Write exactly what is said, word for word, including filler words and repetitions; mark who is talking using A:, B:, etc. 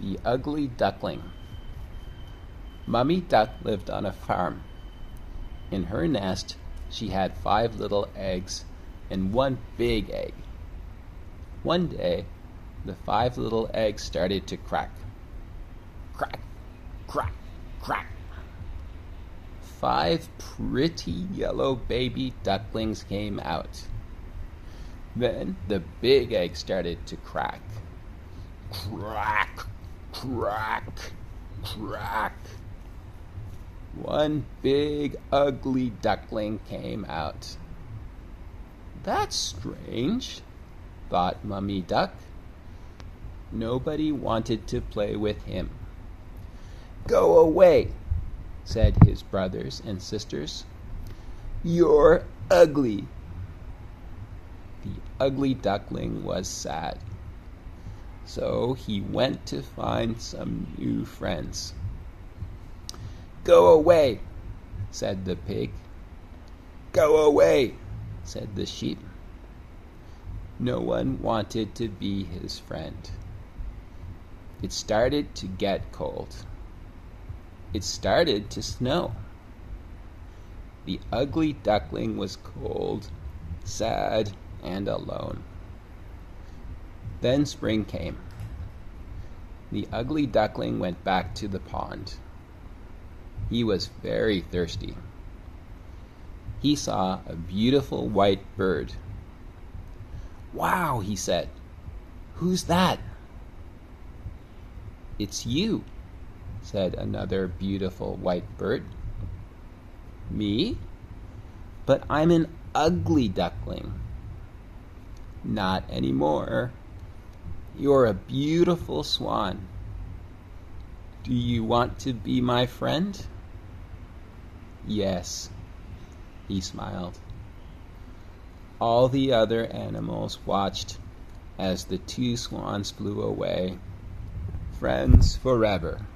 A: The Ugly Duckling. Mummy Duck lived on a farm. In her nest, she had five little eggs and one big egg. One day, the five little eggs started to crack. Crack, crack, crack. Five pretty yellow baby ducklings came out. Then the big egg started to crack. Crack, crack, crack. One big ugly duckling came out. That's strange, thought Mummy Duck. Nobody wanted to play with him. Go away, said his brothers and sisters. You're ugly. The ugly duckling was sad, so he went to find some new friends. Go away, said the pig. Go away, said the sheep. No one wanted to be his friend. It started to get cold. It started to snow. The ugly duckling was cold, sad, and alone. Then spring came. The ugly duckling went back to the pond. He was very thirsty. He saw a beautiful white bird. Wow, he said. Who's that? It's you, said another beautiful white bird. Me? But I'm an ugly duckling. Not anymore. You're a beautiful swan. Do you want to be my friend? Yes, he smiled. All the other animals watched as the two swans flew away, friends forever.